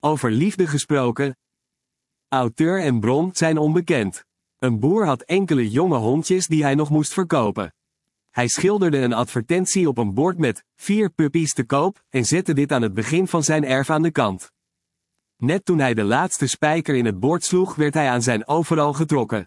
Over liefde gesproken. Auteur en bron zijn onbekend. Een boer had enkele jonge hondjes die hij nog moest verkopen. Hij schilderde een advertentie op een bord met 4 puppies te koop en zette dit aan het begin van zijn erf aan de kant. Net toen hij de laatste spijker in het bord sloeg, werd hij aan zijn overal getrokken.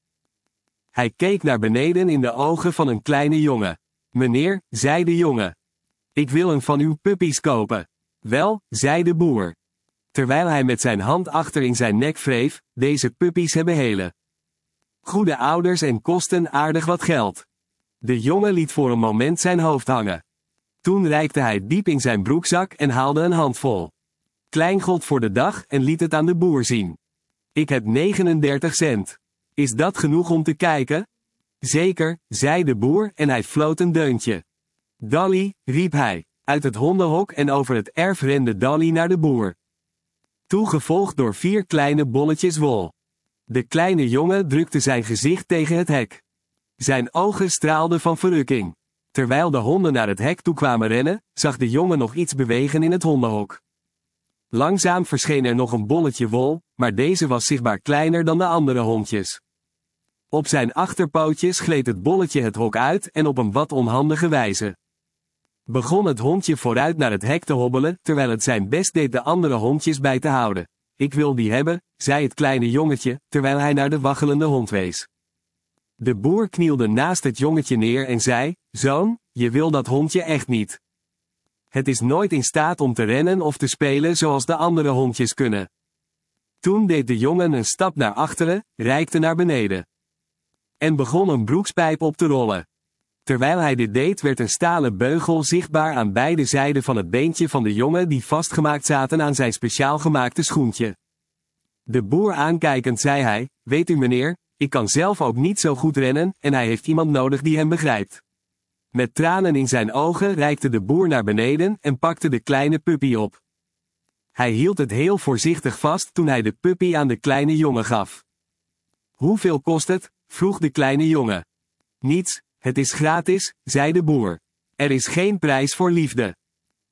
Hij keek naar beneden in de ogen van een kleine jongen. Meneer, zei de jongen. Ik wil een van uw puppies kopen. Wel, zei de boer. Terwijl hij met zijn hand achter in zijn nek wreef, deze puppies hebben hele goede ouders en kosten aardig wat geld. De jongen liet voor een moment zijn hoofd hangen. Toen reikte hij diep in zijn broekzak en haalde een handvol kleingeld voor de dag en liet het aan de boer zien. Ik heb 39 cent. Is dat genoeg om te kijken? Zeker, zei de boer en hij floot een deuntje. Dolly, riep hij. Uit het hondenhok en over het erf rende Dolly naar de boer. Toegevolgd door 4 kleine bolletjes wol. De kleine jongen drukte zijn gezicht tegen het hek. Zijn ogen straalden van verrukking. Terwijl de honden naar het hek toe kwamen rennen, zag de jongen nog iets bewegen in het hondenhok. Langzaam verscheen er nog een bolletje wol, maar deze was zichtbaar kleiner dan de andere hondjes. Op zijn achterpootjes gleed het bolletje het hok uit en op een wat onhandige wijze begon het hondje vooruit naar het hek te hobbelen, terwijl het zijn best deed de andere hondjes bij te houden. Ik wil die hebben, zei het kleine jongetje, terwijl hij naar de waggelende hond wees. De boer knielde naast het jongetje neer en zei, zoon, je wil dat hondje echt niet. Het is nooit in staat om te rennen of te spelen zoals de andere hondjes kunnen. Toen deed de jongen een stap naar achteren, reikte naar beneden en begon een broekspijp op te rollen. Terwijl hij dit deed werd een stalen beugel zichtbaar aan beide zijden van het beentje van de jongen die vastgemaakt zaten aan zijn speciaal gemaakte schoentje. De boer aankijkend zei hij, weet u meneer, ik kan zelf ook niet zo goed rennen en hij heeft iemand nodig die hem begrijpt. Met tranen in zijn ogen reikte de boer naar beneden en pakte de kleine puppy op. Hij hield het heel voorzichtig vast toen hij de puppy aan de kleine jongen gaf. Hoeveel kost het? Vroeg de kleine jongen. Niets, het is gratis, zei de boer. Er is geen prijs voor liefde.